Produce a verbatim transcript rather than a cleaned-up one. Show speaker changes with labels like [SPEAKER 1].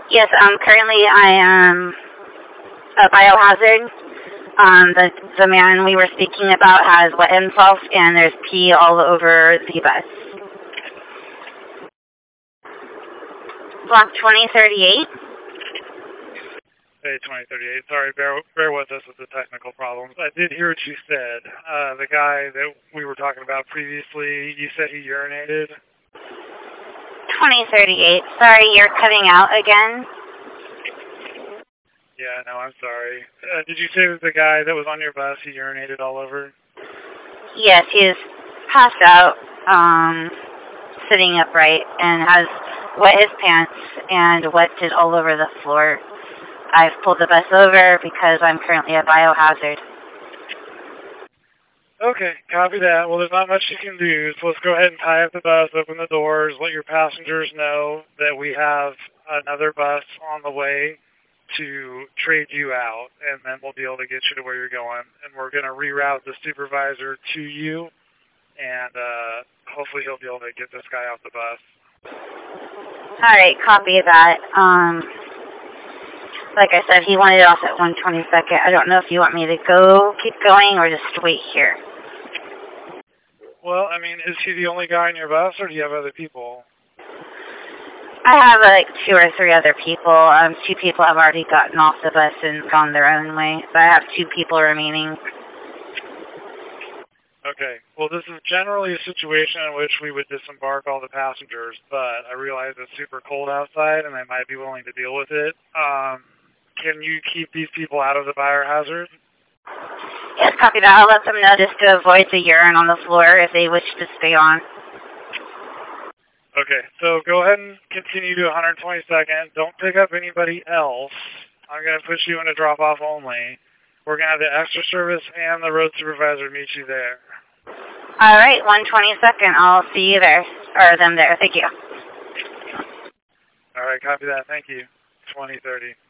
[SPEAKER 1] Yes, um, currently I am a biohazard. Um, the, the man we were speaking about has wet himself, and there's pee all over the bus. Block twenty thirty-eight.
[SPEAKER 2] Hey, twenty thirty-eight. Sorry, bear, bear with us with the technical problems. I did hear what you said. Uh, the guy that we were talking about previously, you said he urinated?
[SPEAKER 1] twenty thirty-eight. Sorry, you're cutting out again.
[SPEAKER 2] Yeah, no, I'm sorry. Uh, did you say that the guy that was on your bus, he urinated all over?
[SPEAKER 1] Yes, he is passed out, um, sitting upright, and has wet his pants and wet it all over the floor. I've pulled the bus over because I'm currently a biohazard.
[SPEAKER 2] Okay, copy that. Well, there's not much you can do, so let's go ahead and tie up the bus, open the doors, let your passengers know that we have another bus on the way to trade you out, and then we'll be able to get you to where you're going. And we're going to reroute the supervisor to you, and uh, hopefully he'll be able to get this guy off the bus.
[SPEAKER 1] All right, copy that. Um, like I said, he wanted it off at one twenty-second. I don't know if you want me to go, keep going, or just wait here.
[SPEAKER 2] Well, I mean, is he the only guy on your bus, or do you have other people?
[SPEAKER 1] I have like two or three other people. Um, two people have already gotten off the bus and gone their own way. So I have two people remaining.
[SPEAKER 2] Okay. Well, this is generally a situation in which we would disembark all the passengers, but I realize it's super cold outside and they might be willing to deal with it. Um, can you keep these people out of the biohazard?
[SPEAKER 1] Yes, copy that. I'll let them know just to avoid the urine on the floor if they wish to stay on.
[SPEAKER 2] Okay, so go ahead and continue to one twenty-second. Don't pick up anybody else. I'm going to put you in a drop-off only. We're going to have the extra service and the road supervisor meet you there.
[SPEAKER 1] All right, one twenty-second. I'll see you there, or them there. Thank you.
[SPEAKER 2] All right, copy that. Thank you. twenty thirty.